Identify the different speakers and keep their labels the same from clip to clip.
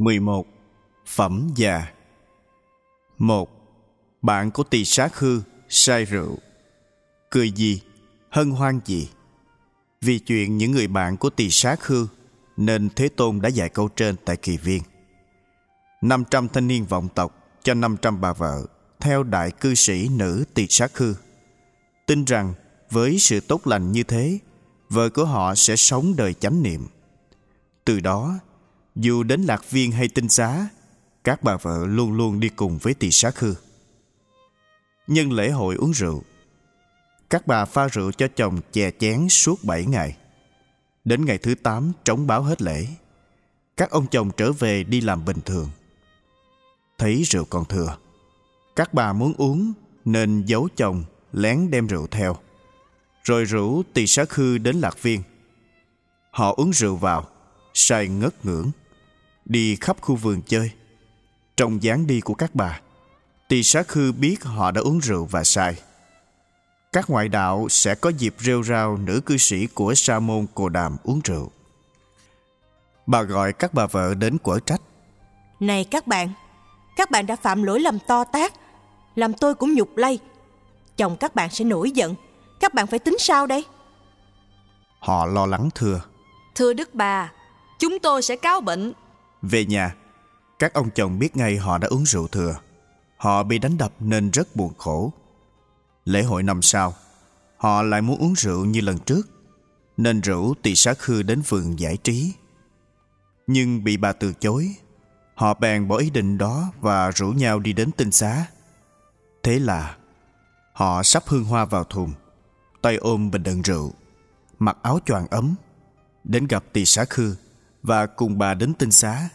Speaker 1: 11. Phẩm già. 1. Bạn của Tỳ Xá Khư say rượu. Cười gì, hân hoan gì? Vì chuyện những người bạn của Tỳ Xá Khư nên Thế Tôn đã dạy câu trên tại Kỳ Viên. 500 thanh niên vọng tộc cho 500 bà vợ theo đại cư sĩ nữ Tỳ Xá Khư, tin rằng với sự tốt lành như thế, vợ của họ sẽ sống đời chánh niệm. Từ đó, dù đến Lạc Viên hay Tinh Xá, các bà vợ luôn luôn đi cùng với Tỳ Xá Khư. Nhân lễ hội uống rượu, các bà pha rượu cho chồng chè chén suốt 7 ngày. Đến ngày thứ 8 trống báo hết lễ, các ông chồng trở về đi làm bình thường. Thấy rượu còn thừa, các bà muốn uống nên giấu chồng lén đem rượu theo, rồi rủ Tỳ Xá Khư đến Lạc Viên. Họ uống rượu vào, say ngất ngưỡng, đi khắp khu vườn chơi. Trong dáng đi của các bà, Tỳ Xá Khư biết họ đã uống rượu và say. Các ngoại đạo sẽ có dịp rêu rao nữ cư sĩ của Sa môn Cồ Đàm uống rượu. Bà gọi các bà vợ đến quở trách.
Speaker 2: Này các bạn đã phạm lỗi lầm to tát, làm tôi cũng nhục lây. Chồng các bạn sẽ nổi giận, các bạn phải tính sao đây?
Speaker 1: Họ lo lắng thưa:
Speaker 3: Thưa Đức Bà, chúng tôi sẽ cáo bệnh.
Speaker 1: Về nhà, các ông chồng biết ngay họ đã uống rượu thừa. Họ bị đánh đập nên rất buồn khổ. Lễ hội năm sau, họ lại muốn uống rượu như lần trước, nên rủ Tỳ Xá Khư đến vườn giải trí. Nhưng bị bà từ chối. Họ bèn bỏ ý định đó và rủ nhau đi đến Tinh Xá. Thế là họ sắp hương hoa vào thùng, tay ôm bình đựng rượu, mặc áo choàng ấm, đến gặp Tỳ Xá Khư và cùng bà đến Tinh Xá.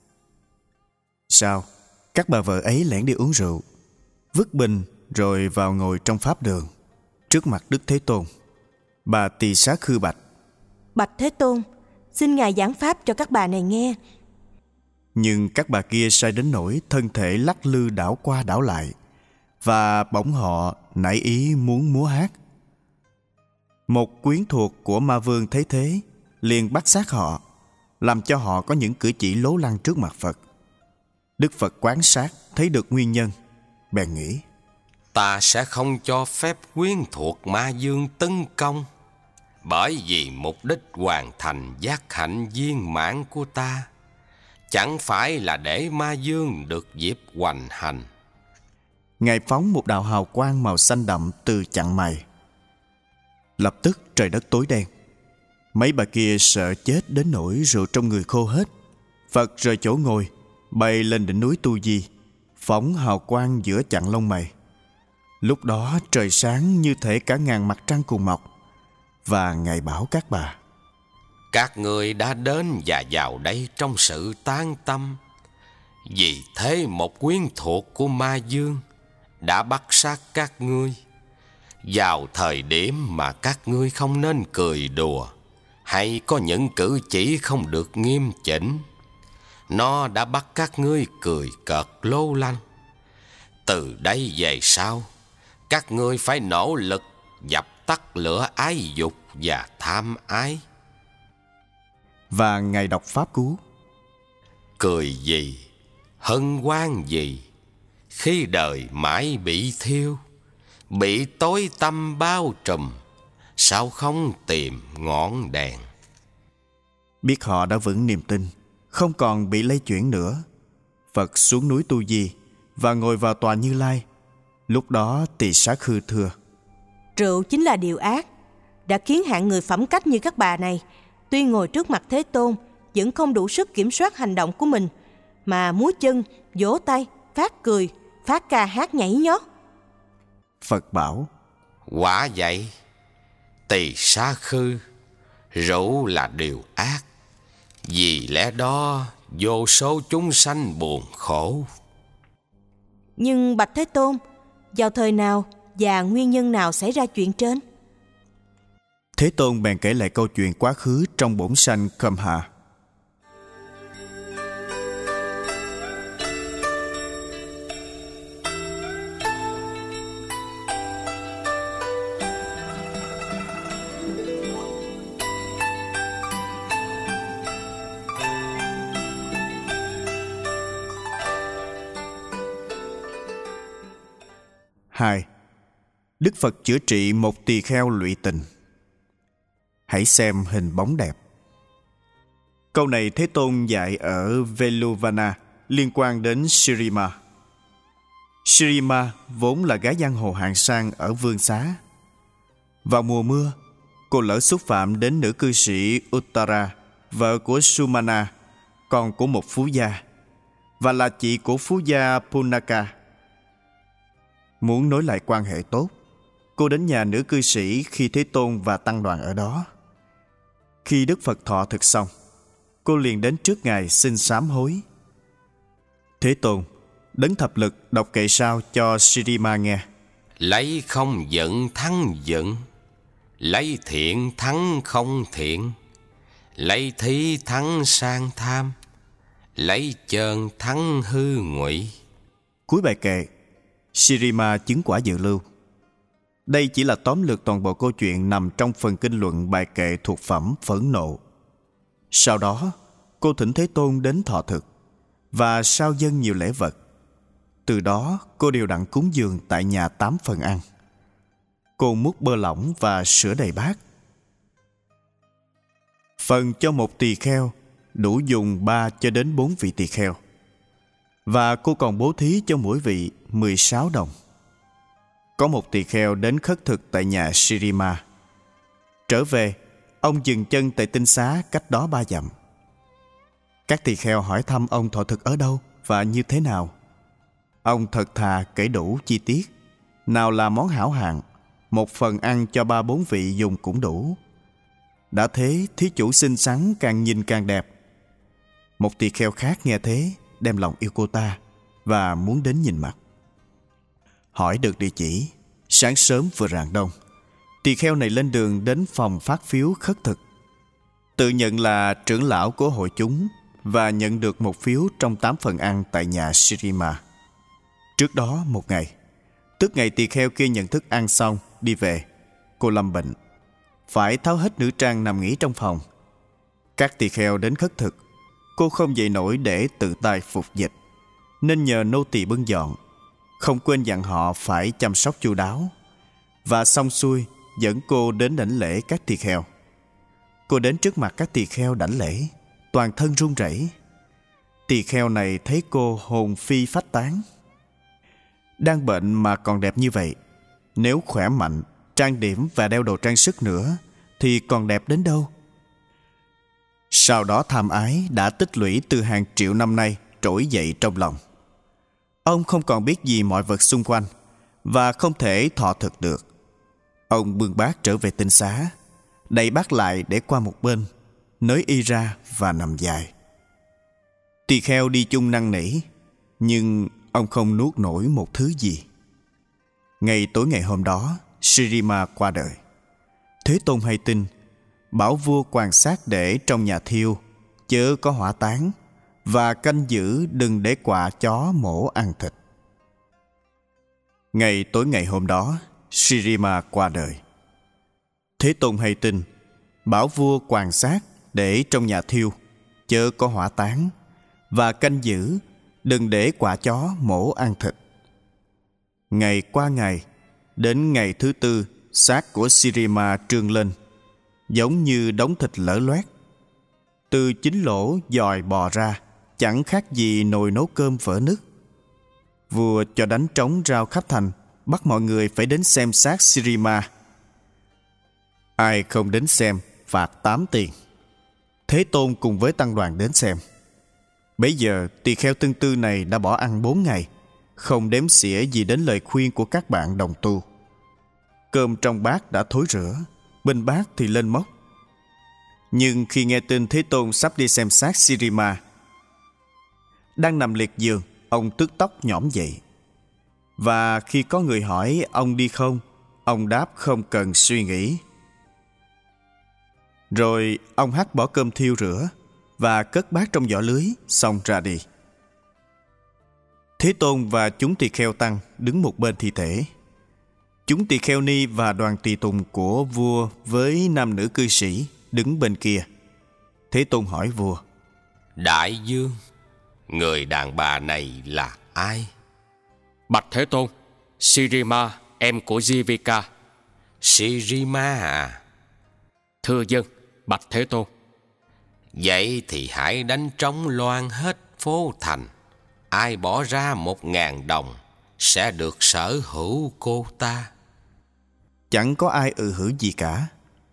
Speaker 1: Sau, các bà vợ ấy lẻn đi uống rượu, vứt bình rồi vào ngồi trong pháp đường trước mặt Đức Thế Tôn. Bà Tỳ Xá Khư bạch:
Speaker 2: Bạch Thế Tôn, xin Ngài giảng pháp cho các bà này nghe.
Speaker 1: Nhưng các bà kia say đến nỗi thân thể lắc lư đảo qua đảo lại, và bỗng họ nảy ý muốn múa hát. Một quyến thuộc của ma vương thấy thế, liền bắt xác họ, làm cho họ có những cử chỉ lố lăng trước mặt Phật. Đức Phật quan sát thấy được nguyên nhân, bèn nghĩ:
Speaker 4: Ta sẽ không cho phép quyến thuộc ma dương tấn công, bởi vì mục đích hoàn thành giác hạnh viên mãn của ta chẳng phải là để ma dương được dịp hoành hành.
Speaker 1: Ngài phóng một đạo hào quang màu xanh đậm từ chặng mày. Lập tức trời đất tối đen. Mấy bà kia sợ chết đến nỗi rượu trong người khô hết. Phật rời chỗ ngồi, bay lên đỉnh núi Tu Di, phóng hào quang giữa chặng lông mày. Lúc đó trời sáng như thể cả ngàn mặt trăng cùng mọc. Và Ngài bảo các bà:
Speaker 4: Các ngươi đã đến và vào đây trong sự tán tâm. Vì thế một quyến thuộc của ma dương đã bắt xác các ngươi vào thời điểm mà các ngươi không nên cười đùa hay có những cử chỉ không được nghiêm chỉnh. Nó đã bắt các ngươi cười cợt lố lăng. Từ đây về sau, các ngươi phải nỗ lực dập tắt lửa ái dục và tham ái.
Speaker 1: Và Ngài đọc pháp cú:
Speaker 4: Cười gì, hân hoan gì, khi đời mãi bị thiêu, bị tối tăm bao trùm, sao không tìm ngọn đèn?
Speaker 1: Biết họ đã vững niềm tin, không còn bị lay chuyển nữa, Phật xuống núi Tu Di và ngồi vào tòa Như Lai. Lúc đó Tỳ Xá Khư thưa:
Speaker 2: Rượu chính là điều ác, đã khiến hạng người phẩm cách như các bà này, tuy ngồi trước mặt Thế Tôn vẫn không đủ sức kiểm soát hành động của mình, mà múa chân, vỗ tay, phát cười, phát ca hát nhảy nhót.
Speaker 1: Phật bảo:
Speaker 4: Quả vậy, Tỳ Xá Khư, rượu là điều ác. Vì lẽ đó vô số chúng sanh buồn khổ.
Speaker 2: Nhưng bạch Thế Tôn, vào thời nào và nguyên nhân nào xảy ra chuyện trên?
Speaker 1: Thế Tôn bèn kể lại câu chuyện quá khứ trong bổn sanh Khamha. 2. Đức Phật chữa trị một tỳ kheo lụy tình. Hãy xem hình bóng đẹp. Câu này Thế Tôn dạy ở Veluvana liên quan đến Shirima. Shirima vốn là gái giang hồ hạng sang ở Vương Xá. Vào mùa mưa, cô lỡ xúc phạm đến nữ cư sĩ Uttara, vợ của Sumana, con của một phú gia, và là chị của phú gia Punaka. Muốn nối lại quan hệ tốt, cô đến nhà nữ cư sĩ khi Thế Tôn và tăng đoàn ở đó. Khi Đức Phật thọ thực xong, cô liền đến trước Ngài xin sám hối. Thế Tôn, Đấng Thập Lực đọc kệ sao cho Shirima nghe.
Speaker 4: Lấy không giận thắng giận, lấy thiện thắng không thiện, lấy thí thắng sang tham, lấy chơn thắng hư ngụy.
Speaker 1: Cuối bài kệ, Shirima chứng quả dự lưu. Đây chỉ là tóm lược toàn bộ câu chuyện nằm trong phần kinh luận bài kệ thuộc phẩm Phẫn Nộ. Sau đó, cô thỉnh Thế Tôn đến thọ thực và sao dâng nhiều lễ vật. Từ đó, cô đều đặn cúng dường tại nhà 8 phần ăn. Cô múc bơ lỏng và sữa đầy bát. Phần cho một tỳ kheo đủ dùng 3 cho đến 4 vị tỳ kheo. Và cô còn bố thí cho mỗi vị 16 đồng. Có một tỳ kheo đến khất thực tại nhà Shirima. Trở về, ông dừng chân tại tinh xá cách đó 3 dặm. Các tỳ kheo hỏi thăm ông thọ thực ở đâu và như thế nào. Ông thật thà kể đủ chi tiết. Nào là món hảo hạng, một phần ăn cho 3-4 vị dùng cũng đủ. Đã thế, thí chủ xinh xắn càng nhìn càng đẹp. Một tỳ kheo khác nghe thế, đem lòng yêu cô ta và muốn đến nhìn mặt. Hỏi được địa chỉ, sáng sớm vừa rạng đông, tỳ kheo này lên đường đến phòng phát phiếu khất thực. Tự nhận là trưởng lão của hội chúng và nhận được một phiếu trong 8 phần ăn tại nhà Shirima. Trước đó một ngày, tức ngày tỳ kheo kia nhận thức ăn xong đi về, cô lâm bệnh, phải tháo hết nữ trang nằm nghỉ trong phòng. Các tỳ kheo đến khất thực, cô không dậy nổi để tự tay phục dịch, nên nhờ nô tỳ bưng dọn, không quên dặn họ phải chăm sóc chu đáo. Và xong xuôi dẫn cô đến đảnh lễ các tỳ kheo. Cô đến trước mặt các tỳ kheo đảnh lễ, toàn thân run rẩy. Tỳ kheo này thấy cô hồn phi phách tán. Đang bệnh mà còn đẹp như vậy, nếu khỏe mạnh, trang điểm và đeo đồ trang sức nữa thì còn đẹp đến đâu. Sau đó tham ái đã tích lũy từ hàng triệu năm nay trỗi dậy trong lòng. Ông không còn biết gì mọi vật xung quanh và không thể thọ thực được. Ông bưng bát trở về tinh xá, đậy bát lại để qua một bên, nới y ra và nằm dài. Tỳ kheo đi chung năn nỉ, nhưng ông không nuốt nổi một thứ gì. Ngày tối ngày hôm đó, Shirima qua đời. Thế Tôn hay tin, bảo vua quan sát để trong nhà thiêu, chớ có hỏa táng, và canh giữ đừng để quạ chó mổ ăn thịt. Ngày tối ngày hôm đó, Shirima qua đời. Thế Tôn hay tin, bảo vua quan sát để trong nhà thiêu, chớ có hỏa táng, và canh giữ đừng để quạ chó mổ ăn thịt. Ngày qua ngày, đến ngày thứ tư, xác của Shirima trương lên, giống như đống thịt lở loét. Từ chính lỗ dòi bò ra, chẳng khác gì nồi nấu cơm vỡ nứt. Vua cho đánh trống rao khắp thành, bắt mọi người phải đến xem xác Shirima. Ai không đến xem, phạt 8 tiền. Thế Tôn cùng với tăng đoàn đến xem. Bấy giờ tỳ kheo tương tư này đã bỏ ăn 4 ngày, không đếm xỉa gì đến lời khuyên của các bạn đồng tu. Cơm trong bát đã thối rữa, bên bát thì lên mốc. Nhưng khi nghe tin Thế Tôn sắp đi xem xác Shirima, đang nằm liệt giường, ông tức tốc nhõm dậy. Và khi có người hỏi ông đi không, ông đáp không cần suy nghĩ. Rồi ông hắt bỏ cơm thiêu rửa và cất bát trong giỏ lưới, xong ra đi. Thế Tôn và chúng tỳ kheo tăng đứng một bên thi thể. Chúng tỳ kheo ni và đoàn tùy tùng của vua với nam nữ cư sĩ đứng bên kia. Thế Tôn hỏi vua:
Speaker 4: Đại vương, người đàn bà này là ai?
Speaker 5: Bạch Thế Tôn, Shirima, em của Jivika.
Speaker 4: Shirima à?
Speaker 5: Thưa dân, bạch Thế Tôn.
Speaker 4: Vậy thì hãy đánh trống loan hết phố thành. Ai bỏ ra 1.000 đồng sẽ được sở hữu cô ta.
Speaker 1: Chẳng có ai hử gì cả.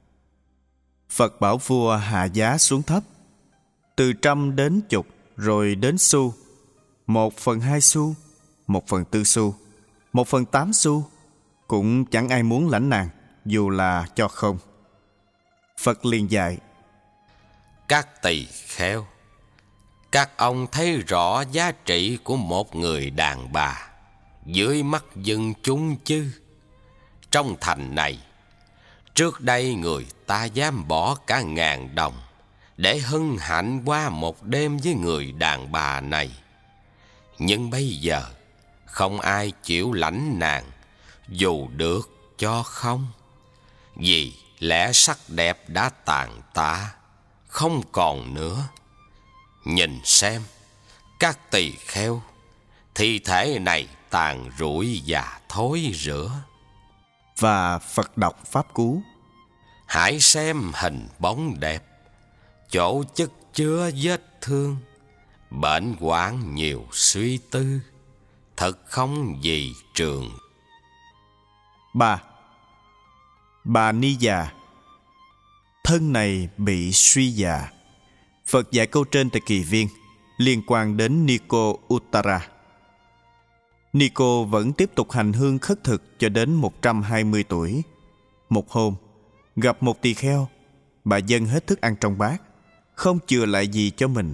Speaker 1: Phật bảo vua hạ giá xuống thấp, từ 100 đến chục, rồi đến xu, 1/2 xu, 1/4 xu, 1/8 xu. Cũng chẳng ai muốn lãnh nàng, dù là cho không. Phật liền dạy:
Speaker 4: Các tỳ kheo, các ông thấy rõ giá trị của một người đàn bà dưới mắt dân chúng chứ? Trong thành này, trước đây người ta dám bỏ cả 1.000 đồng để hân hạnh qua một đêm với người đàn bà này. Nhưng bây giờ không ai chịu lãnh nàng, dù được cho không. Vì lẽ sắc đẹp đã tàn tạ, không còn nữa. Nhìn xem, các tỳ kheo, thi thể này tàn rụi và thối rữa.
Speaker 1: Và Phật đọc pháp cú:
Speaker 4: Hãy xem hình bóng đẹp, chỗ chất chứa vết thương, bệnh hoạn nhiều suy tư, thật không gì trường.
Speaker 1: 3. Bà ni già. Thân này bị suy già. Phật dạy câu trên tại kỳ viên liên quan đến Nico Uttara. Nico vẫn tiếp tục hành hương khất thực cho đến 120 tuổi. Một hôm, gặp một tỳ kheo, bà dâng hết thức ăn trong bát, không chừa lại gì cho mình.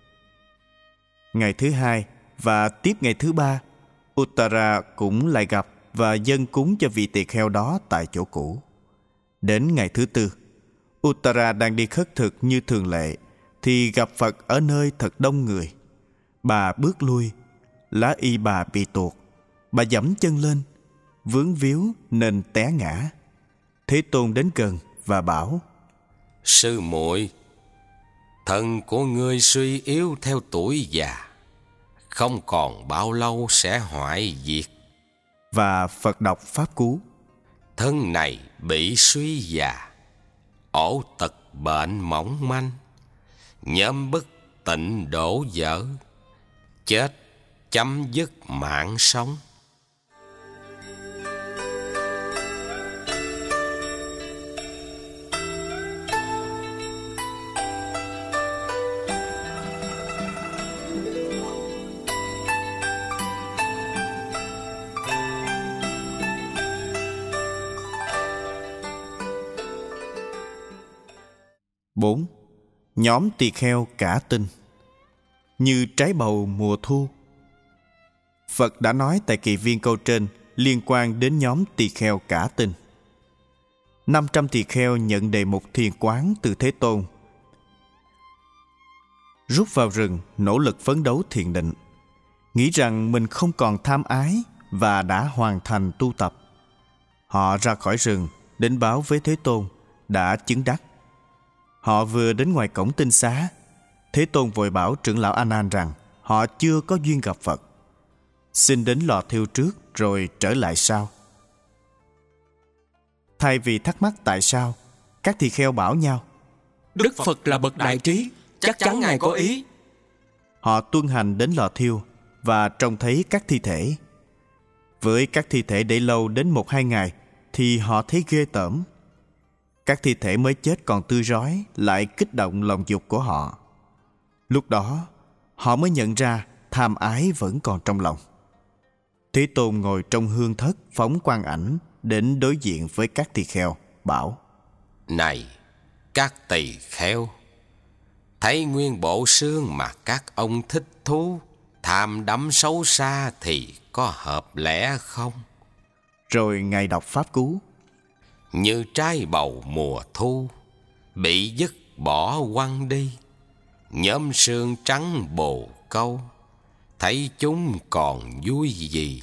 Speaker 1: Ngày thứ 2 và tiếp ngày thứ 3, Uttara cũng lại gặp và dâng cúng cho vị tỳ kheo đó tại chỗ cũ. Đến ngày thứ 4, Uttara đang đi khất thực như thường lệ thì gặp Phật ở nơi thật đông người. Bà bước lui, lá y bà bị tuột, bà giẫm chân lên, vướng víu nên té ngã. Thế Tôn đến gần và bảo:
Speaker 4: Sư muội, thân của ngươi suy yếu theo tuổi già, không còn bao lâu sẽ hoại diệt.
Speaker 1: Và Phật đọc pháp cú:
Speaker 4: Thân này bị suy già, ổ tật bệnh mỏng manh, nhóm bất tịnh đổ vỡ, chết chấm dứt mạng sống.
Speaker 1: Bốn. Nhóm tỳ kheo cả tinh. Như trái bầu mùa thu. Phật đã nói tại kỳ viên câu trên liên quan đến nhóm tỳ kheo cả tinh. 500 tỳ kheo nhận đề mục thiền quán từ Thế Tôn, rút vào rừng nỗ lực phấn đấu thiền định, nghĩ rằng mình không còn tham ái và đã hoàn thành tu tập. Họ ra khỏi rừng đến báo với Thế Tôn đã chứng đắc. Họ vừa đến ngoài cổng tinh xá, Thế Tôn vội bảo trưởng lão A Nan rằng họ chưa có duyên gặp Phật, xin đến lò thiêu trước rồi trở lại sau. Thay vì thắc mắc tại sao, các tỳ kheo bảo nhau:
Speaker 5: Đức Phật là bậc đại trí, chắc chắn Ngài có ý.
Speaker 1: Họ tuân hành đến lò thiêu và trông thấy các thi thể. Với các thi thể để lâu đến 1-2 ngày thì họ thấy ghê tởm. Các thi thể mới chết còn tươi rói lại kích động lòng dục của họ. Lúc đó họ mới nhận ra tham ái vẫn còn trong lòng. Thế Tôn ngồi trong hương thất phóng quang ảnh đến đối diện với các tỳ kheo, bảo:
Speaker 4: Này các tỳ kheo, thấy nguyên bộ xương mà các ông thích thú, tham đắm xấu xa thì có hợp lẽ không?
Speaker 1: Rồi Ngài đọc pháp cú:
Speaker 4: Như trái bầu mùa thu, bị dứt bỏ quăng đi, nhóm sương trắng bồ câu, thấy chúng còn vui gì?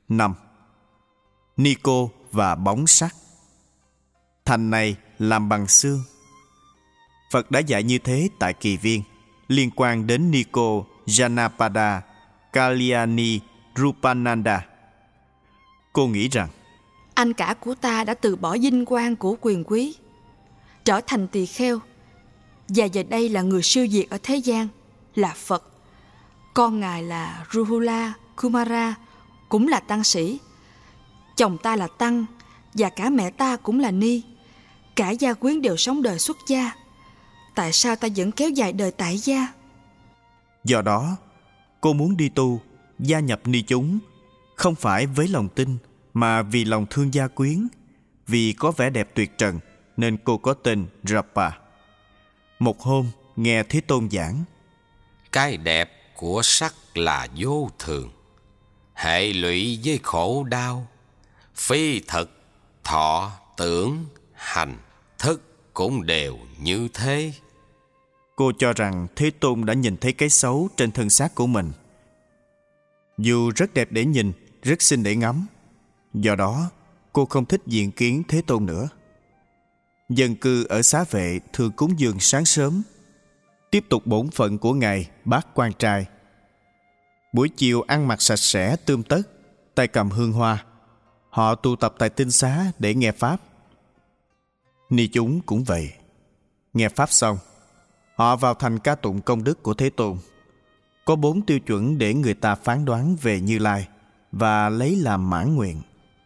Speaker 1: 5. Nico và bóng sắt. Thành này làm bằng xương. Phật đã dạy như thế tại Kỳ Viên liên quan đến Nico Janapada Kalyani Rupananda. Cô nghĩ rằng
Speaker 3: anh cả của ta đã từ bỏ vinh quang của quyền quý, trở thành tỳ kheo, và giờ đây là người siêu việt ở thế gian, là Phật. Con ngài là Ruhula Kumara cũng là tăng sĩ. Chồng ta là tăng, và cả mẹ ta cũng là ni. Cả gia quyến đều sống đời xuất gia. Tại sao ta vẫn kéo dài đời tại gia?
Speaker 1: do đó cô muốn đi tu, gia nhập ni chúng, không phải với lòng tin mà vì lòng thương gia quyến. Vì có vẻ đẹp tuyệt trần nên cô có tên Rapa. Một hôm nghe Thế Tôn giảng,
Speaker 4: cái đẹp của sắc là vô thường, hệ lụy với khổ đau, phi thực, thọ, tưởng, hành, thức cũng đều như thế.
Speaker 1: cô cho rằng Thế Tôn đã nhìn thấy cái xấu trên thân xác của mình. Dù rất đẹp để nhìn, rất xinh để ngắm, do đó cô không thích diện kiến Thế Tôn nữa. Dân cư ở Xá Vệ thường cúng dường sáng sớm, tiếp tục bổn phận của ngày bát quan trai. Buổi chiều ăn mặc sạch sẽ tươm tất, tay cầm hương hoa. Họ tụ tập tại tinh xá để nghe pháp. Ni chúng cũng vậy. Nghe pháp xong, họ vào thành ca tụng công đức của Thế Tôn. Có 4 tiêu chuẩn để người ta phán đoán về Như Lai và lấy làm mãn nguyện.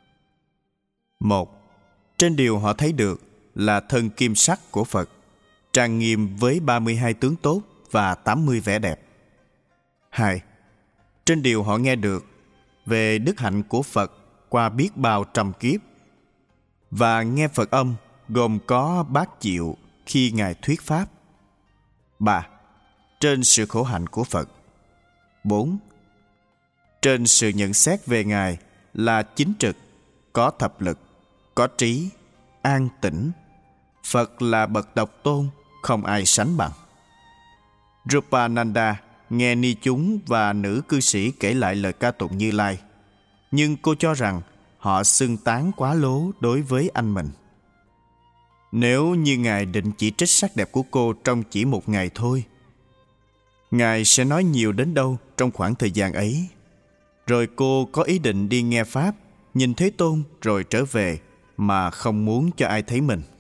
Speaker 1: 1. Trên điều họ thấy được là thân kim sắc của Phật, trang nghiêm với 32 tướng tốt và 80 vẻ đẹp. 2. Trên điều họ nghe được về đức hạnh của Phật qua biết bao trăm kiếp, và nghe Phật âm gồm có bát diệu khi Ngài thuyết pháp. 3. Trên sự khổ hạnh của Phật. 4. Trên sự nhận xét về Ngài là chính trực, có thập lực, có trí, an tĩnh. Phật là bậc độc tôn, không ai sánh bằng. Rupananda nghe ni chúng và nữ cư sĩ kể lại lời ca tụng Như Lai, nhưng cô cho rằng họ xưng tán quá lố đối với anh mình. Nếu như Ngài định chỉ trích sắc đẹp của cô trong chỉ một ngày thôi, Ngài sẽ nói nhiều đến đâu trong khoảng thời gian ấy. Rồi cô có ý định đi nghe pháp, nhìn Thế Tôn rồi trở về mà không muốn cho ai thấy mình.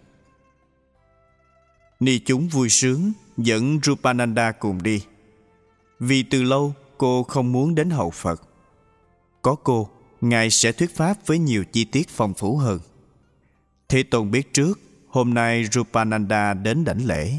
Speaker 1: Ni chúng vui sướng dẫn Rupananda cùng đi, vì từ lâu cô không muốn đến hậu Phật. Có cô, Ngài sẽ thuyết pháp với nhiều chi tiết phong phú hơn. Thế Tôn biết trước hôm nay Rupananda đến đảnh lễ,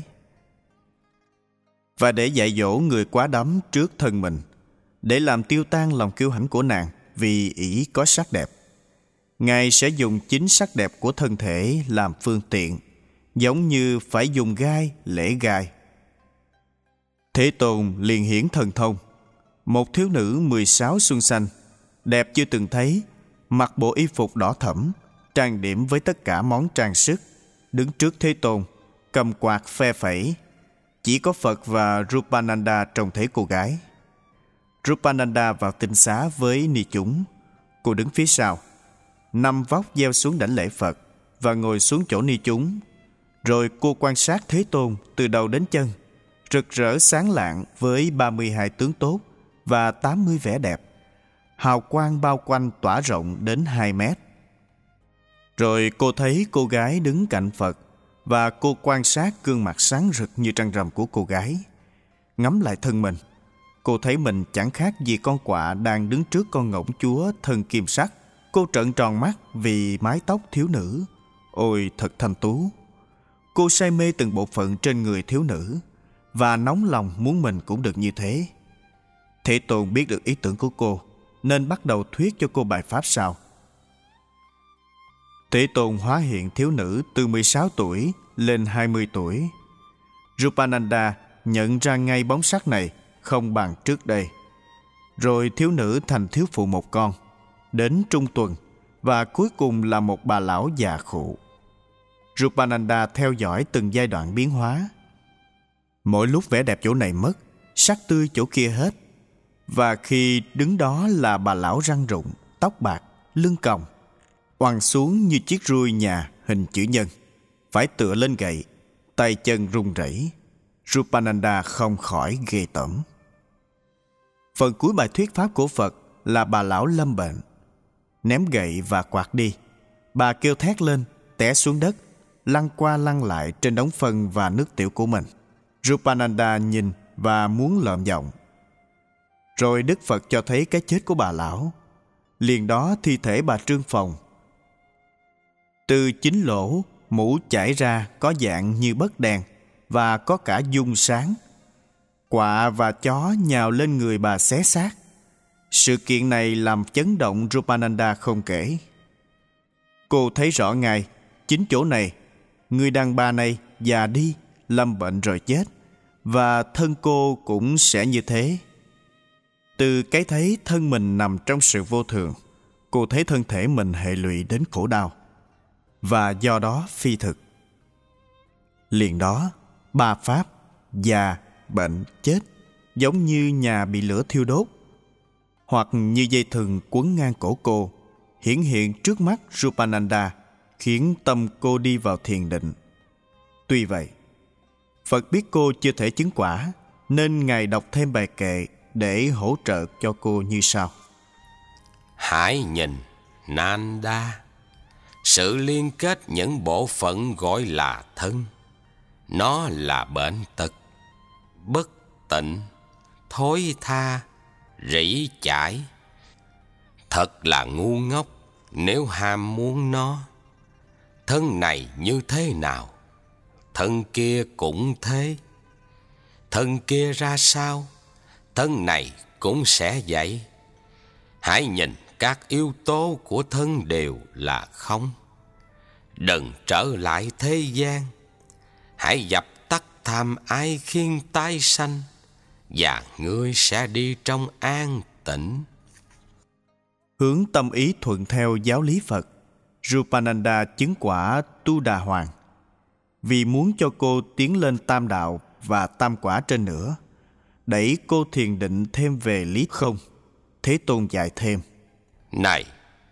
Speaker 1: và để dạy dỗ người quá đắm trước thân mình, để làm tiêu tan lòng kiêu hãnh của nàng vì ỷ có sắc đẹp, Ngài sẽ dùng chính sắc đẹp của thân thể làm phương tiện, giống như phải dùng gai lễ gai. Thế Tôn liền hiển thần thông. Một thiếu nữ 16 xuân xanh, đẹp chưa từng thấy, mặc bộ y phục đỏ thẫm, trang điểm với tất cả món trang sức, đứng trước Thế Tôn, cầm quạt phe phẩy. Chỉ có Phật và Rupananda trông thấy cô gái. Rupananda vào tinh xá với ni chúng. Cô đứng phía sau, 5 vóc gieo xuống đảnh lễ Phật và ngồi xuống chỗ ni chúng. Rồi cô quan sát Thế Tôn từ đầu đến chân, rực rỡ sáng lạng với 32 tướng tốt và 80 vẻ đẹp. Hào quang bao quanh tỏa rộng đến 2 mét. Rồi cô thấy cô gái đứng cạnh Phật, và cô quan sát gương mặt sáng rực như trăng rằm của cô gái. Ngắm lại thân mình, cô thấy mình chẳng khác gì con quạ đang đứng trước con ngỗng chúa thân kim sắc. Cô trợn tròn mắt vì mái tóc thiếu nữ. Ôi thật thanh tú! Cô say mê từng bộ phận trên người thiếu nữ, và nóng lòng muốn mình cũng được như thế. Thế Tôn biết được ý tưởng của cô, nên bắt đầu thuyết cho cô bài pháp sau. Thế Tôn hóa hiện thiếu nữ từ 16 tuổi lên 20 tuổi. Rupananda nhận ra ngay bóng sắc này không bằng trước đây. Rồi thiếu nữ thành thiếu phụ một con, đến trung tuần, và cuối cùng là một bà lão già khụ. Rupananda theo dõi từng giai đoạn biến hóa. Mỗi lúc vẻ đẹp chỗ này mất, sắc tươi chỗ kia hết. Và khi đứng đó là bà lão răng rụng, tóc bạc, lưng còng, oằn xuống như chiếc ruồi nhà hình chữ nhân, phải tựa lên gậy, tay chân run rẩy. Rupananda không khỏi ghê tởm. Phần cuối bài thuyết pháp của Phật là bà lão lâm bệnh. Ném gậy và quạt đi, bà kêu thét lên, té xuống đất, lăn qua lăn lại trên đống phân và nước tiểu của mình. Rupananda nhìn và muốn lợm giọng. Rồi Đức Phật cho thấy cái chết của bà lão. Liền đó thi thể bà trương phồng. Từ chính lỗ, mũ chảy ra có dạng như bất đèn và có cả dung sáng. Quạ và chó nhào lên người bà xé xác. Sự kiện này làm chấn động Rupananda không kể. Cô thấy rõ ngay, chính chỗ này, người đàn bà này già đi, lâm bệnh rồi chết, và thân cô cũng sẽ như thế. Từ cái thấy thân mình nằm trong sự vô thường, cô thấy thân thể mình hệ lụy đến khổ đau, và do đó phi thực. Liền đó, ba pháp, già, bệnh, chết, giống như nhà bị lửa thiêu đốt, hoặc như dây thừng quấn ngang cổ cô, hiển hiện trước mắt Rupananda, khiến tâm cô đi vào thiền định. Tuy vậy, Phật biết cô chưa thể chứng quả, nên Ngài đọc thêm bài kệ để hỗ trợ cho cô như sau.
Speaker 4: Hãy nhìn, Nanda, sự liên kết những bộ phận gọi là thân. Nó là bệnh tật, bất tịnh, thối tha, rỉ chải. Thật là ngu ngốc nếu ham muốn nó. Thân này như thế nào, thân kia cũng thế. Thân kia ra sao, thân này cũng sẽ vậy. Hãy nhìn các yếu tố của thân đều là không. Đừng trở lại thế gian. Hãy dập tắt tham ái khiến tái sanh, và ngươi sẽ đi trong an tịnh.
Speaker 1: Hướng tâm ý thuận theo giáo lý Phật, Rupananda chứng quả Tu Đà Hoàng. Vì muốn cho cô tiến lên tam đạo và tam quả trên nữa, đẩy cô thiền định thêm về lý không, Thế Tôn dạy thêm.
Speaker 4: Này,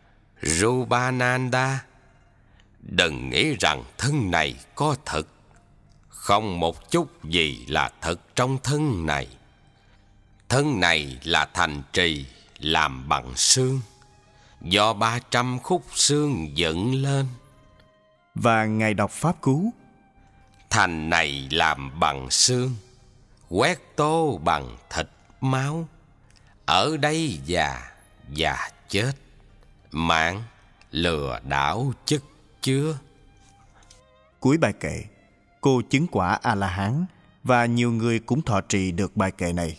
Speaker 4: Rupananda, đừng nghĩ rằng thân này có thật. Không một chút gì là thật trong thân này. Thân này là thành trì làm bằng xương, do 300 khúc xương dựng lên.
Speaker 1: Và Ngài đọc pháp cú.
Speaker 4: Thành này làm bằng xương, quét tô bằng thịt máu. Ở đây già và chết, mạng lừa đảo chất chứa.
Speaker 1: Cuối bài kệ, cô chứng quả A-la-hán, và nhiều người cũng thọ trì được bài kệ này.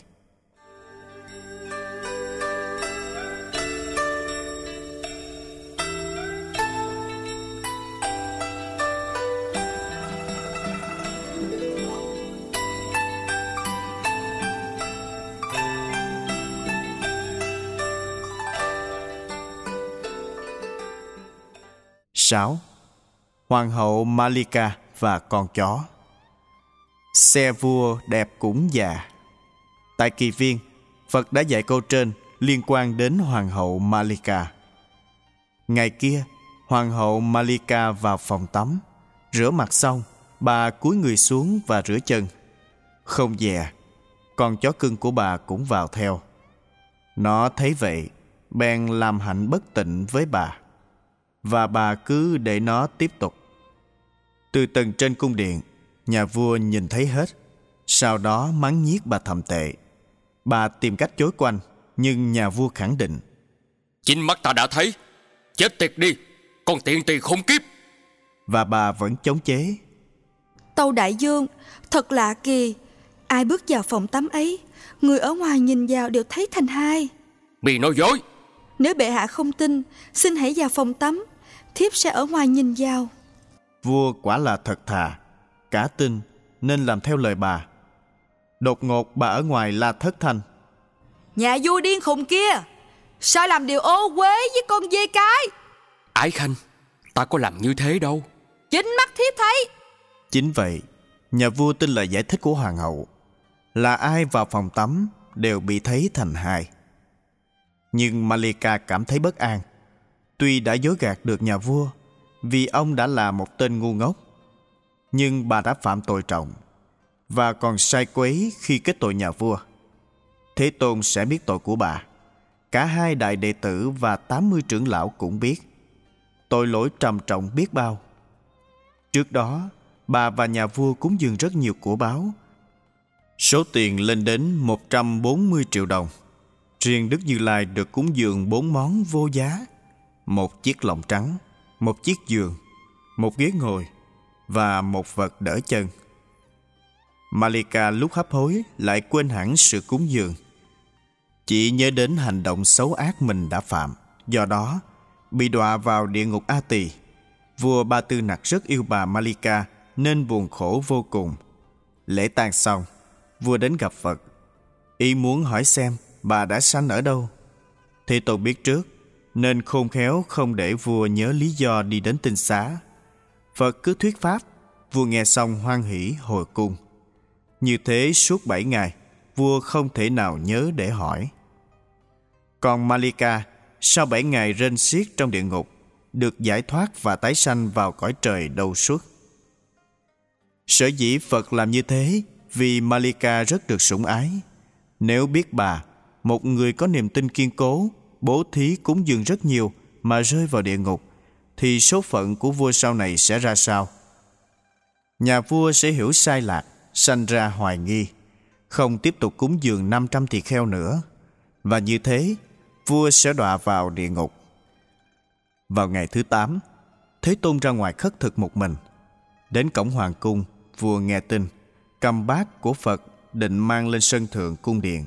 Speaker 1: Sáu, Hoàng hậu Malika và con chó. Xe vua đẹp cũng già. Tại kỳ viên, Phật đã dạy câu trên liên quan đến Hoàng hậu Malika. Ngày kia, Hoàng hậu Malika vào phòng tắm, rửa mặt xong, bà cúi người xuống và rửa chân. Không dè, con chó cưng của bà cũng vào theo. Nó thấy vậy, bèn làm hạnh bất tịnh với bà, và bà cứ để nó tiếp tục. Từ tầng trên cung điện, nhà vua nhìn thấy hết, sau đó mắng nhiếc bà thậm tệ. Bà tìm cách chối quanh, nhưng nhà vua khẳng định.
Speaker 5: Chính mắt ta đã thấy. Chết tiệt đi, con tiện tỳ khốn kiếp.
Speaker 1: Và bà vẫn chống chế.
Speaker 3: Tâu đại dương, thật lạ kỳ. Ai bước vào phòng tắm ấy, người ở ngoài nhìn vào đều thấy thành hai.
Speaker 5: Mì nói dối.
Speaker 3: Nếu bệ hạ không tin, xin hãy vào phòng tắm, thiếp sẽ ở ngoài nhìn vào.
Speaker 1: Vua quả là thật thà, cả tin nên làm theo lời bà. Đột ngột bà ở ngoài la thất thanh.
Speaker 3: Nhà vua điên khùng kia, sao làm điều ô uế với con dê cái?
Speaker 5: Ái khanh, ta có làm như thế đâu.
Speaker 3: Chính mắt thiếp thấy.
Speaker 1: Chính vậy, nhà vua tin lời giải thích của hoàng hậu, là ai vào phòng tắm đều bị thấy thành hai. Nhưng Malika cảm thấy bất an. Tuy đã dối gạt được nhà vua vì ông đã là một tên ngu ngốc, nhưng bà đã phạm tội trọng và còn sai quấy khi kết tội nhà vua. Thế Tôn sẽ biết tội của bà. Cả hai đại đệ tử và 80 trưởng lão cũng biết. Tội lỗi trầm trọng biết bao. Trước đó, bà và nhà vua cúng dường rất nhiều của báu. Số tiền lên đến 140 triệu đồng. Riêng Đức Như Lai được cúng dường 4 món vô giá: một chiếc lọng trắng, một chiếc giường, một ghế ngồi và một vật đỡ chân. Malika lúc hấp hối lại quên hẳn sự cúng dường, chỉ nhớ đến hành động xấu ác mình đã phạm. Do đó, bị đọa vào địa ngục A Tỳ. Vua Ba Tư Nặc rất yêu bà Malika nên buồn khổ vô cùng. Lễ tang xong, vua đến gặp Phật, ý muốn hỏi xem bà đã sanh ở đâu. Thế Tôn biết trước nên khôn khéo không để vua nhớ lý do đi đến tinh xá. Phật cứ thuyết pháp, vua nghe xong hoan hỉ hồi cung. Như thế suốt 7 ngày, vua không thể nào nhớ để hỏi. Còn Malika, sau 7 ngày rên xiết trong địa ngục, được giải thoát và tái sanh vào cõi trời đâu suốt. Sở dĩ Phật làm như thế vì Malika rất được sủng ái. Nếu biết bà, một người có niềm tin kiên cố, bố thí cúng dường rất nhiều mà rơi vào địa ngục, thì số phận của vua sau này sẽ ra sao? Nhà vua sẽ hiểu sai lạc, sanh ra hoài nghi, không tiếp tục cúng dường 500 thịt heo nữa, và như thế vua sẽ đọa vào địa ngục. Vào ngày thứ 8, Thế Tôn ra ngoài khất thực một mình. Đến cổng hoàng cung, vua nghe tin, cầm bát của Phật định mang lên sân thượng cung điện.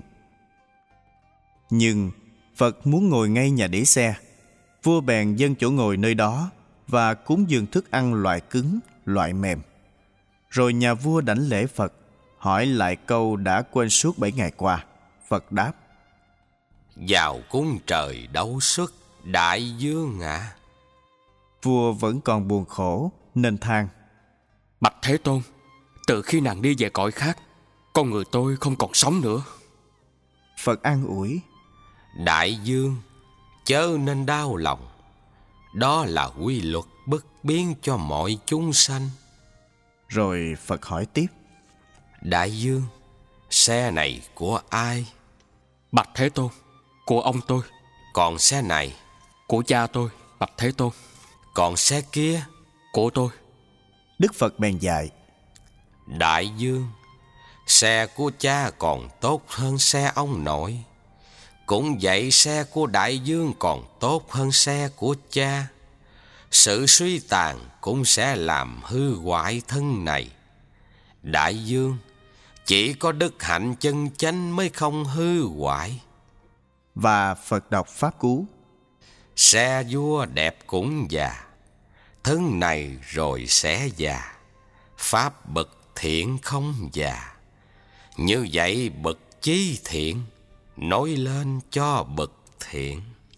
Speaker 1: Nhưng Phật muốn ngồi ngay nhà để xe. Vua bèn dâng chỗ ngồi nơi đó và cúng dường thức ăn loại cứng, loại mềm. Rồi nhà vua đảnh lễ Phật, hỏi lại câu đã quên suốt 7 ngày qua. Phật đáp:
Speaker 4: Vào cung trời đấu xuất đại dương ạ.
Speaker 1: Vua vẫn còn buồn khổ nên than:
Speaker 5: Bạch Thế Tôn, từ khi nàng đi về cõi khác, con người tôi không còn sống nữa.
Speaker 1: Phật an ủi:
Speaker 4: Đại dương, chớ nên đau lòng. Đó là quy luật bất biến cho mọi chúng sanh.
Speaker 1: Rồi Phật hỏi tiếp:
Speaker 4: Đại dương, xe này của ai?
Speaker 5: Bạch Thế Tôn, của ông tôi.
Speaker 4: Còn xe này?
Speaker 5: Của cha tôi, Bạch Thế Tôn.
Speaker 4: Còn xe kia?
Speaker 5: Của tôi.
Speaker 1: Đức Phật bèn dạy:
Speaker 4: Đại dương, xe của cha còn tốt hơn xe ông nội. Cũng vậy, xe của đại dương còn tốt hơn xe của cha. Sự suy tàn cũng sẽ làm hư hoại thân này. Đại dương, chỉ có đức hạnh chân chánh mới không hư hoại.
Speaker 1: Và Phật đọc pháp cú:
Speaker 4: Xe vua đẹp cũng già, thân này rồi sẽ già. Pháp bậc thiện không già. Như vậy bậc chí thiện nói lên cho bậc thiện.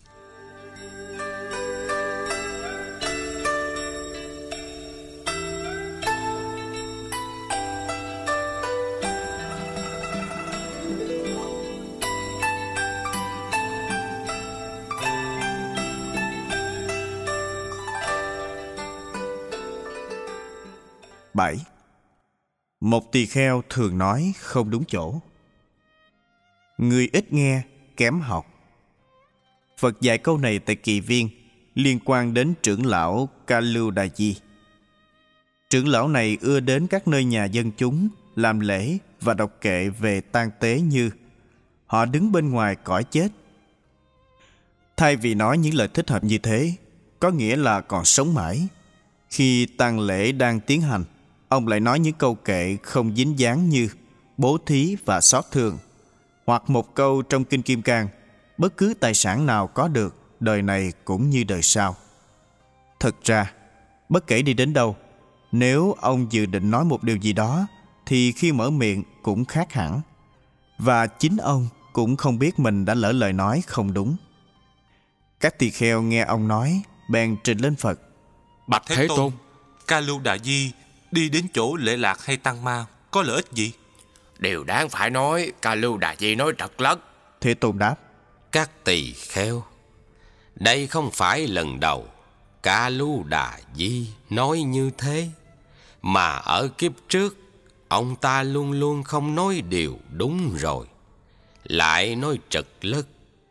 Speaker 1: Bảy. Một tỳ kheo thường nói không đúng chỗ. Người ít nghe, kém học. Phật dạy câu này tại Kỳ Viên, liên quan đến trưởng lão Ca Lưu Đà Di. Trưởng lão này ưa đến các nơi nhà dân chúng, làm lễ và đọc kệ về tang tế như họ đứng bên ngoài cõi chết. Thay vì nói những lời thích hợp như thế, có nghĩa là còn sống mãi, khi tang lễ đang tiến hành, ông lại nói những câu kệ không dính dáng như bố thí và xót thương, hoặc một câu trong Kinh Kim Cang: bất cứ tài sản nào có được, đời này cũng như đời sau. Thực ra, bất kể đi đến đâu, nếu ông dự định nói một điều gì đó, thì khi mở miệng cũng khác hẳn. Và chính ông cũng không biết mình đã lỡ lời nói không đúng. Các tỳ kheo nghe ông nói, bèn trình lên Phật:
Speaker 5: Bạch Thế Tôn,
Speaker 6: Ca Lưu Đà Di đi đến chỗ lễ lạc hay tăng ma có lợi ích gì?
Speaker 4: Điều đáng phải nói, Ca Lưu Đà Di nói trật lất.
Speaker 1: Thế Tôn đáp:
Speaker 4: các tỳ kheo, đây không phải lần đầu Ca Lu Đà Di nói như thế, mà ở kiếp trước ông ta luôn luôn không nói điều đúng rồi, lại nói trật lất.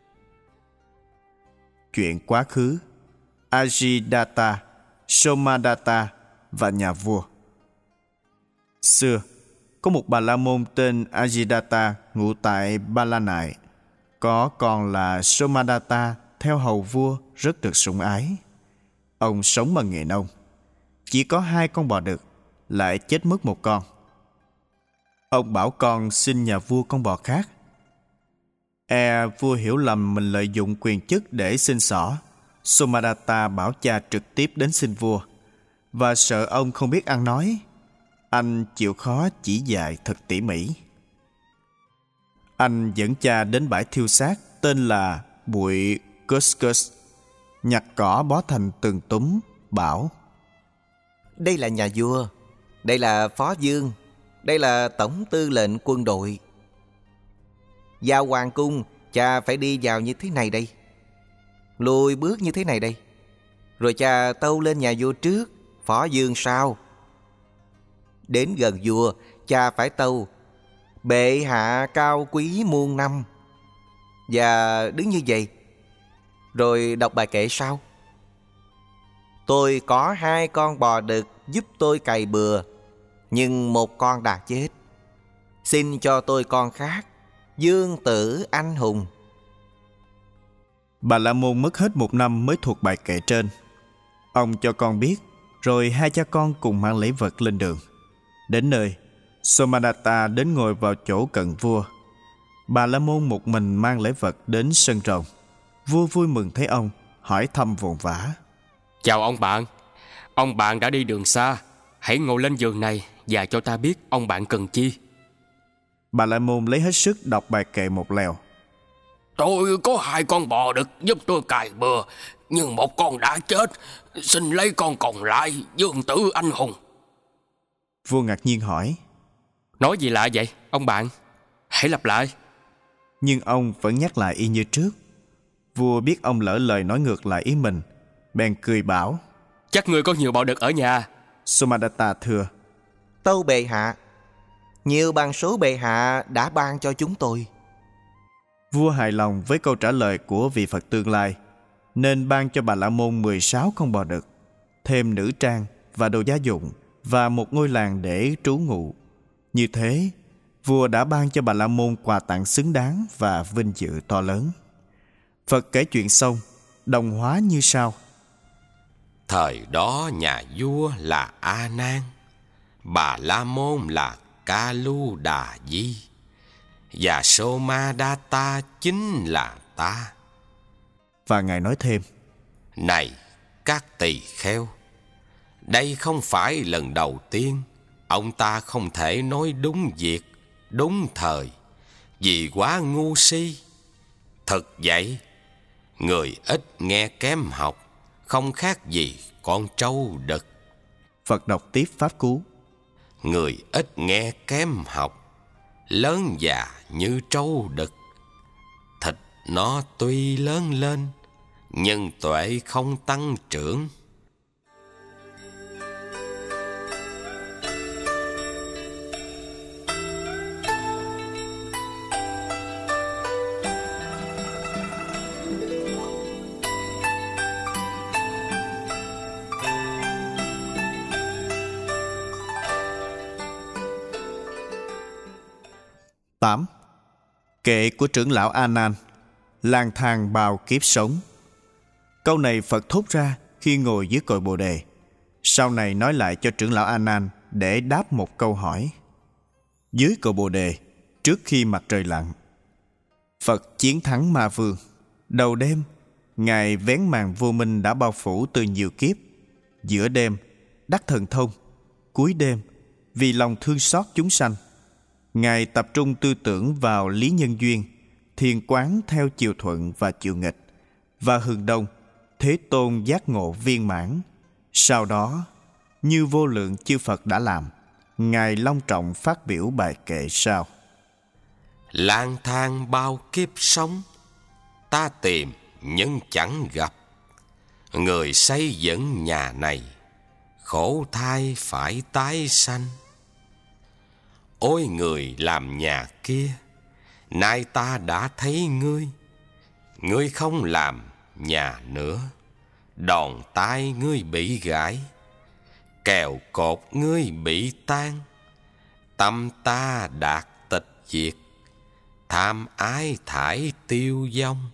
Speaker 1: Chuyện quá khứ: Ajidata, Somadatta và nhà vua. Xưa, có một bà la môn tên Ajidata ngụ tại Ba La Nại. Có con là Somadatta theo hầu vua rất được sủng ái. Ông sống bằng nghề nông. Chỉ có 2 con bò đực, lại chết mất một con. Ông bảo con xin nhà vua con bò khác. Vua hiểu lầm mình lợi dụng quyền chức để xin xỏ. Somadatta bảo cha trực tiếp đến xin vua, và sợ ông không biết ăn nói, anh chịu khó chỉ dạy thật tỉ mỉ. Anh dẫn cha đến bãi thiêu xác tên là Bụi Cuscus, nhặt cỏ bó thành từng túm, bảo:
Speaker 7: Đây là nhà vua, đây là phó vương, đây là tổng tư lệnh quân đội. Vào hoàng cung, cha phải đi vào như thế này đây, lùi bước như thế này đây. Rồi cha tâu lên nhà vua trước, phó vương sau. Đến gần vua, cha phải tâu: Bệ hạ cao quý muôn năm. Và đứng như vậy, rồi đọc bài kệ sau: Tôi có 2 con bò đực giúp tôi cày bừa, nhưng một con đã chết. Xin cho tôi con khác, vương tử anh hùng.
Speaker 1: Bà la môn mất hết 1 năm mới thuộc bài kệ trên. Ông cho con biết, rồi 2 cha con cùng mang lễ vật lên đường. Đến nơi, Somadatta đến ngồi vào chỗ cận vua. Bà la môn một mình mang lễ vật đến sân rồng. Vua vui mừng thấy ông, hỏi thăm vồn vã:
Speaker 5: Chào ông bạn đã đi đường xa, hãy ngồi lên giường này và cho ta biết ông bạn cần chi.
Speaker 1: Bà la môn lấy hết sức đọc bài kệ một lèo:
Speaker 8: Tôi có 2 con bò đực giúp tôi cày bừa, nhưng một con đã chết. Xin lấy con còn lại, vương tử anh hùng.
Speaker 1: Vua ngạc nhiên hỏi:
Speaker 5: Nói gì lạ vậy ông bạn? Hãy lặp lại.
Speaker 1: Nhưng ông vẫn nhắc lại y như trước. Vua biết ông lỡ lời nói ngược lại ý mình, bèn cười bảo:
Speaker 5: Chắc người có nhiều bò đực ở nhà.
Speaker 1: Somadatta thưa:
Speaker 7: Tâu bệ hạ, nhiều bằng số bệ hạ đã ban cho chúng tôi.
Speaker 1: Vua hài lòng với câu trả lời của vị Phật tương lai, nên ban cho bà la môn 16 con bò đực, thêm nữ trang và đồ gia dụng, và một ngôi làng để trú ngụ. Như thế, vua đã ban cho bà la môn quà tặng xứng đáng và vinh dự to lớn. Phật kể chuyện xong, đồng hóa như sau:
Speaker 4: Thời đó nhà vua là A Nan, bà la môn là Ca Lu Đà Di, và Somadatta chính là ta.
Speaker 1: Và Ngài nói thêm:
Speaker 4: Này các tỳ kheo, đây không phải lần đầu tiên ông ta không thể nói đúng việc, đúng thời, vì quá ngu si. Thật vậy, người ít nghe kém học, không khác gì con trâu đực.
Speaker 1: Phật đọc tiếp pháp cú:
Speaker 4: Người ít nghe kém học, lớn già như trâu đực. Thịt nó tuy lớn lên, nhưng tuệ không tăng trưởng.
Speaker 1: Kệ của trưởng lão A Nan, lang thang bao kiếp sống. Câu này Phật thốt ra khi ngồi dưới cội Bồ Đề. Sau này nói lại cho trưởng lão A Nan để đáp một câu hỏi. Dưới cội Bồ Đề, trước khi mặt trời lặn, Phật chiến thắng Ma Vương. Đầu đêm, Ngài vén màn vô minh đã bao phủ từ nhiều kiếp. Giữa đêm, đắc thần thông. Cuối đêm, vì lòng thương xót chúng sanh, Ngài tập trung tư tưởng vào lý nhân duyên, thiền quán theo chiều thuận và chiều nghịch, và hừng đông, Thế Tôn giác ngộ viên mãn. Sau đó, như vô lượng chư Phật đã làm, Ngài long trọng phát biểu bài kệ sau:
Speaker 4: Lang thang bao kiếp sống, ta tìm nhưng chẳng gặp. Người xây dựng nhà này khổ thai phải tái sanh. Ôi người làm nhà kia, nay ta đã thấy ngươi. Ngươi không làm nhà nữa, đòn tay ngươi bị gãy, kèo cột ngươi bị tan. Tâm ta đạt tịch diệt, tham ái thải tiêu vong.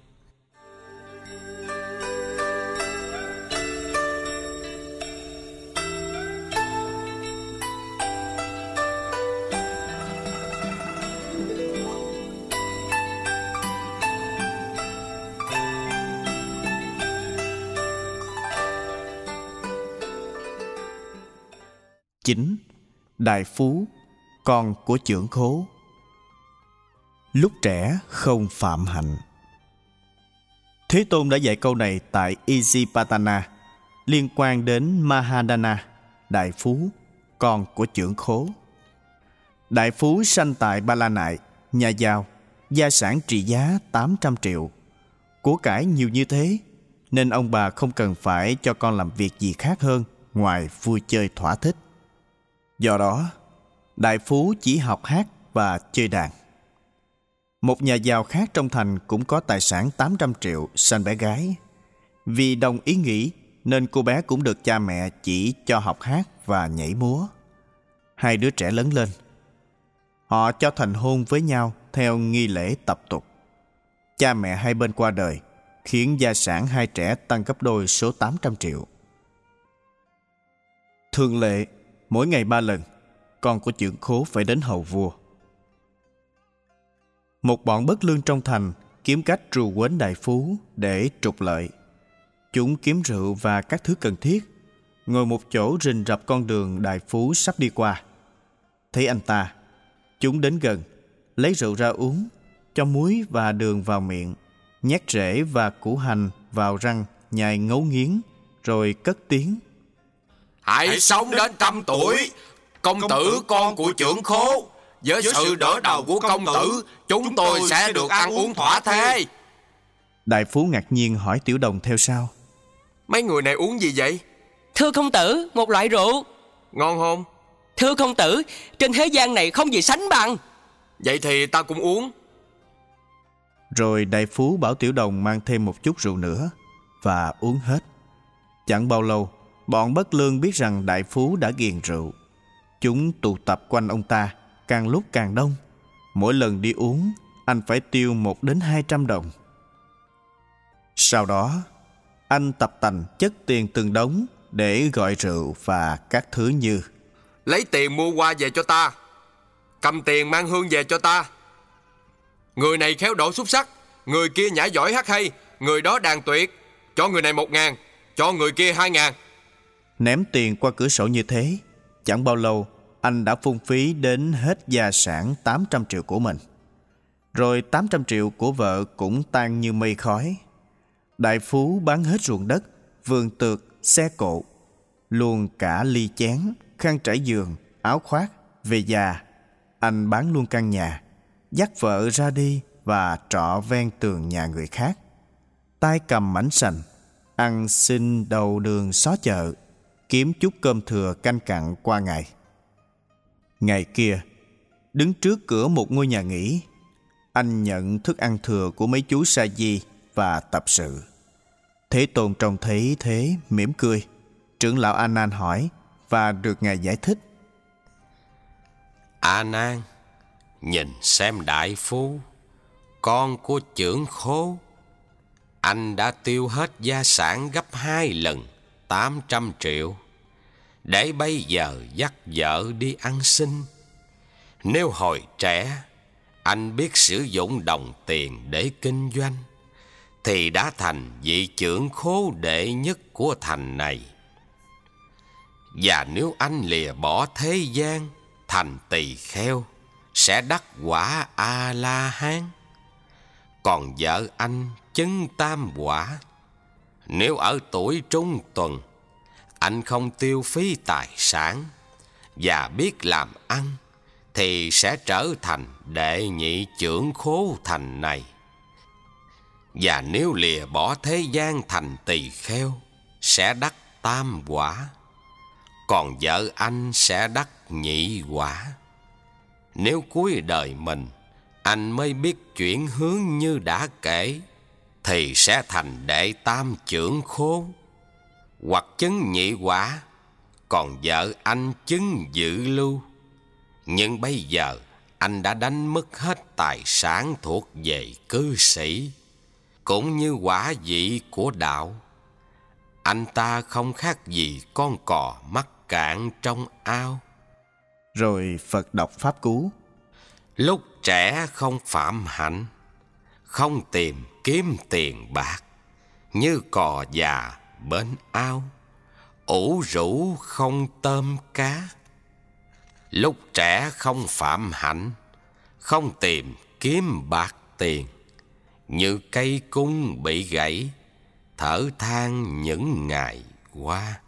Speaker 1: Chính Đại Phú, con của chưởng khố. Lúc trẻ không phạm hạnh. Thế Tôn đã dạy câu này tại Isipatana, liên quan đến Mahadana, Đại Phú, con của chưởng khố. Đại Phú sanh tại Ba La Nại, nhà giàu, gia sản trị giá 800 triệu. Của cải nhiều như thế, nên ông bà không cần phải cho con làm việc gì khác hơn ngoài vui chơi thỏa thích. Do đó, Đại Phú chỉ học hát và chơi đàn. Một nhà giàu khác trong thành cũng có tài sản 800 triệu, sanh bé gái. Vì đồng ý nghĩ nên cô bé cũng được cha mẹ chỉ cho học hát và nhảy múa. Hai đứa trẻ lớn lên. Họ cho thành hôn với nhau theo nghi lễ tập tục. Cha mẹ hai bên qua đời, khiến gia sản hai trẻ tăng gấp đôi số 800 triệu. Thường lệ, mỗi ngày 3 lần, con của chưởng khố phải đến hầu vua. Một bọn bất lương trong thành kiếm cách trù quến Đại Phú để trục lợi. Chúng kiếm rượu và các thứ cần thiết, ngồi một chỗ rình rập con đường Đại Phú sắp đi qua. Thấy anh ta, chúng đến gần, lấy rượu ra uống, cho muối và đường vào miệng, nhét rễ và củ hành vào răng, nhai ngấu nghiến, rồi cất tiếng:
Speaker 8: Hãy sống đến 100 tuổi, công tử con của chưởng khố. Với sự đỡ đầu của công tử, chúng tôi sẽ được ăn uống thỏa thế.
Speaker 1: Đại Phú ngạc nhiên hỏi Tiểu Đồng theo sau:
Speaker 8: Mấy người này uống gì vậy?
Speaker 9: Thưa công tử, một loại rượu.
Speaker 8: Ngon không?
Speaker 9: Thưa công tử, trên thế gian này không gì sánh bằng.
Speaker 8: Vậy thì ta cũng uống.
Speaker 1: Rồi Đại Phú bảo Tiểu Đồng mang thêm một chút rượu nữa, và uống hết. Chẳng bao lâu, bọn bất lương biết rằng Đại Phú đã ghiền rượu. Chúng tụ tập quanh ông ta, càng lúc càng đông. Mỗi lần đi uống, anh phải tiêu 1 đến 200 đồng. Sau đó, anh tập tành chất tiền từng đống để gọi rượu và các thứ như:
Speaker 8: Lấy tiền mua hoa về cho ta, cầm tiền mang hương về cho ta. Người này khéo độ xuất sắc, người kia nhả giỏi hát hay, người đó đàn tuyệt, cho người này 1.000, cho người kia 2.000.
Speaker 1: Ném tiền qua cửa sổ như thế, chẳng bao lâu anh đã phung phí đến hết gia sản 800 triệu của mình. Rồi 800 triệu của vợ cũng tan như mây khói. Đại Phú bán hết ruộng đất, vườn tược, xe cộ, luôn cả ly chén, khăn trải giường, áo khoác. Về già, anh bán luôn căn nhà, dắt vợ ra đi và trọ ven tường nhà người khác. Tay cầm mảnh sành, ăn xin đầu đường xó chợ, kiếm chút cơm thừa canh cặn qua ngày. Ngày kia, đứng trước cửa một ngôi nhà nghỉ, anh nhận thức ăn thừa của mấy chú sa di và tập sự. Thế Tôn trông thấy thế mỉm cười. Trưởng lão A Nan hỏi và được ngài giải thích:
Speaker 4: A Nan, nhìn xem Đại Phú, con của chưởng khố. Anh đã tiêu hết gia sản gấp 2 lần 800 triệu để bây giờ dắt vợ đi ăn xin. Nếu hồi trẻ anh biết sử dụng đồng tiền để kinh doanh, thì đã thành vị chưởng khố đệ nhất của thành này. Và nếu anh lìa bỏ thế gian, thành tỳ kheo, sẽ đắc quả A-la-hán. Còn vợ anh chứng tam quả. Nếu ở tuổi trung tuần, anh không tiêu phí tài sản và biết làm ăn, thì sẽ trở thành đệ nhị chưởng khố thành này. Và nếu lìa bỏ thế gian thành tỳ kheo, sẽ đắc tam quả. Còn vợ anh sẽ đắc nhị quả. Nếu cuối đời mình anh mới biết chuyển hướng như đã kể, thì sẽ thành đệ tam chưởng khôn, hoặc chứng nhị quả. Còn vợ anh chứng dự lưu. Nhưng bây giờ anh đã đánh mất hết tài sản thuộc về cư sĩ, cũng như quả vị của đạo. Anh ta không khác gì con cò mắc cạn trong ao.
Speaker 1: Rồi Phật đọc pháp cú.
Speaker 4: Lúc trẻ không phạm hạnh, không tìm kiếm tiền bạc, như cò già bên ao, ủ rũ không tôm cá. Lúc trẻ không phạm hạnh, không tìm kiếm bạc tiền, như cây cung bị gãy, thở than những ngày qua.